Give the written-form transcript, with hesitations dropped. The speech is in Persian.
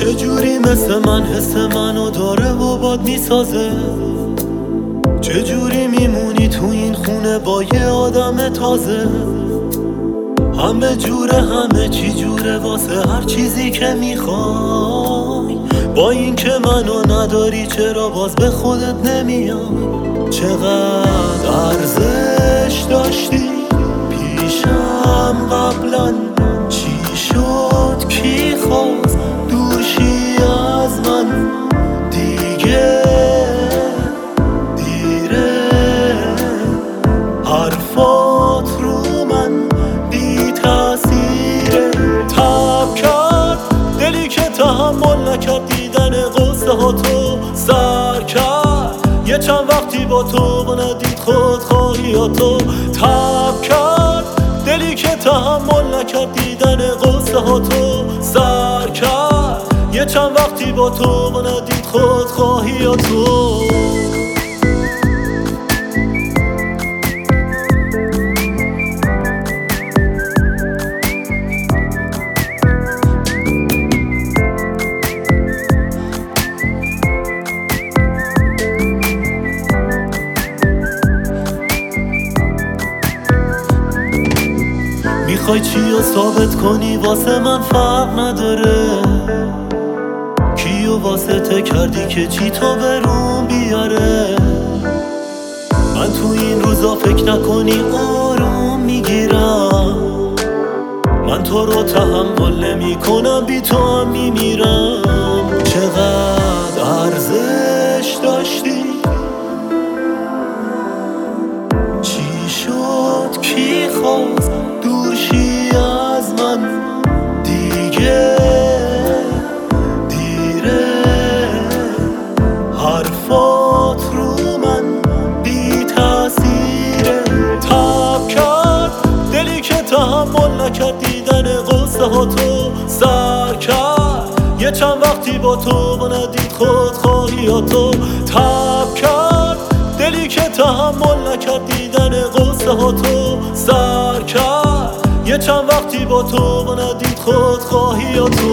چجوری مثل من حس منو داره و باد میسازه؟ چجوری میمونی تو این خونه با یه آدم تازه؟ همه جوره همه چی جوره واسه هر چیزی که میخوای. با این که منو نداری چرا باز به خودت نمیای؟ چقدر ارزش داشتی پیشم قبلا، چی شد کی خواست دوشی از من؟ دیگه دیره حرفات رو من بی تأثیره. تب کرد دلی که تحمل نکرد دیدن قصه ها تو سر کرد. یه چند وقتی با تو و ندید خودخواهیاتو. تب کرد دلی که تحمل نکرد دیدن قصه ها تو سر کرد. یه چند وقتی با تو و ندید خودخواهیاتو. میخوای چیو ثابت کنی واسه من فرق نداره؟ کیو واسه کردی که چی تو برون بیاره؟ من تو این روزا فکر نکنی آروم میگیرم. من تو رو تحمل نمی کنم بی تو هم میمیرم. چقدر ارزش داشتی؟ چی شد کی خواست دورشی از من؟ دیگه دیره حرفات رو من بی تأثیره. تب کرد دلی که تحمل نکرد دیدن قصه ها تو سر کرد. یه چند وقتی با تو و ندید خودخواهیاتو. تب کرد دلی که تحمل نکرد دیدن قصه ها تو سر کرد. یه چند وقتی با تو و ندید خودخواهیاتو.